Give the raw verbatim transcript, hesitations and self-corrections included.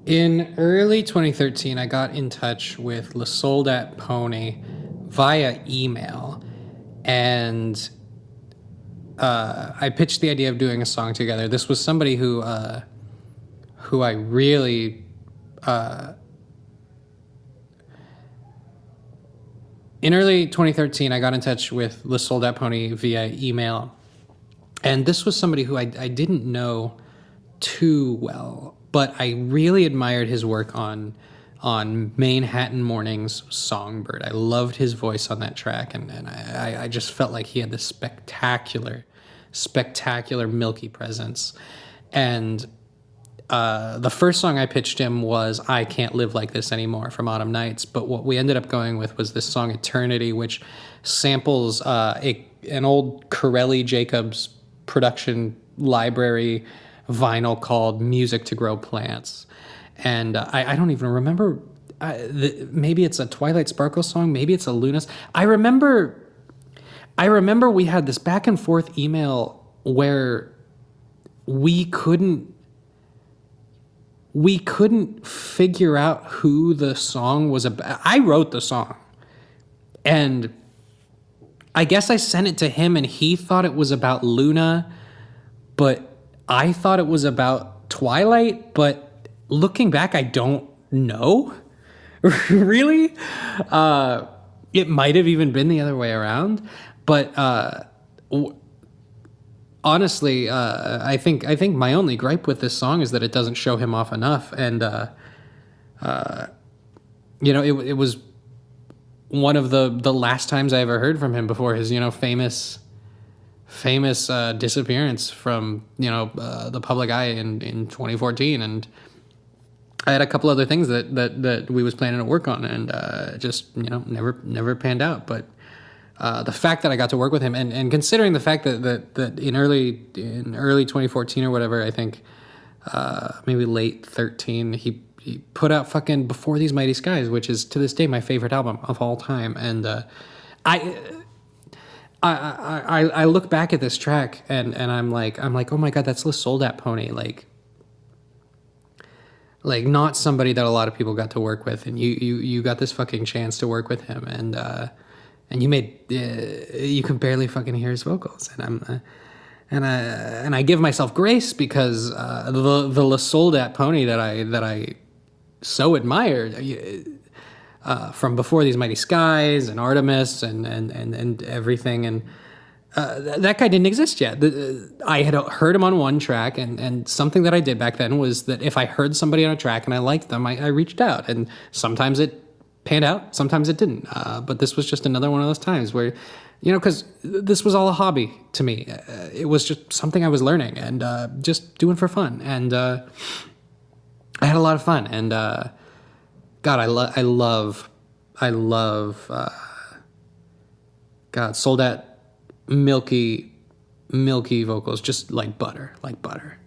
In early twenty thirteen, I got in touch with La Soldat Pony via email, and uh, I pitched the idea of doing a song together. This was somebody who uh, who I really uh, in early twenty thirteen, I got in touch with La Soldat Pony via email, and this was somebody who I, I didn't know too well, but I really admired his work on on Manhattan Morning's Songbird. I loved his voice on that track, and, and I, I just felt like he had this spectacular, spectacular milky presence. And uh, the first song I pitched him was I Can't Live Like This Anymore from Autumn Nights, but what we ended up going with was this song Eternity, which samples uh, a, an old Corelli Jacobs production library vinyl called Music to Grow Plants. And uh, I, I don't even remember, uh, the, maybe it's a Twilight Sparkle song, maybe it's a Lunas. I remember, I remember we had this back and forth email where we couldn't, we couldn't figure out who the song was about. I wrote the song, and I guess I sent it to him, and he thought it was about Luna, but I thought it was about Twilight. But looking back, I don't know. Really? Uh, it might have even been the other way around. But uh, w- honestly, uh, I think I think my only gripe with this song is that it doesn't show him off enough. And, uh, uh, you know, it, it was one of the, the last times I ever heard from him before his, you know, famous... famous uh, disappearance from, you know, uh, the public eye in, in twenty fourteen. And I had a couple other things that, that, that we was planning to work on, and uh, just, you know, never never panned out. But uh, the fact that I got to work with him, and, and considering the fact that, that, that in early in early twenty fourteen or whatever, I think uh, maybe late thirteen, he, he put out fucking Before These Mighty Skies, which is to this day my favorite album of all time. And uh, I... I, I I look back at this track and, and I'm like I'm like oh my god, that's La Soldat Pony, like like not somebody that a lot of people got to work with, and you you, you got this fucking chance to work with him, and uh, and you made uh, you can barely fucking hear his vocals, and I'm uh, and I and I give myself grace because uh, the the La Soldat Pony that I that I so admired. Uh, from Before These Mighty Skies and Artemis and and and, and everything, and uh, th- that guy didn't exist yet. The, uh, I had heard him on one track, and, and something that I did back then was that if I heard somebody on a track and I liked them, I, I reached out, and sometimes it panned out, sometimes it didn't. Uh, but this was just another one of those times where, you know, because this was all a hobby to me. Uh, it was just something I was learning and uh, just doing for fun, and uh, I had a lot of fun, and. Uh, God, I love, I love, I love, uh, God, Soldat milky, milky vocals, just like butter, like butter.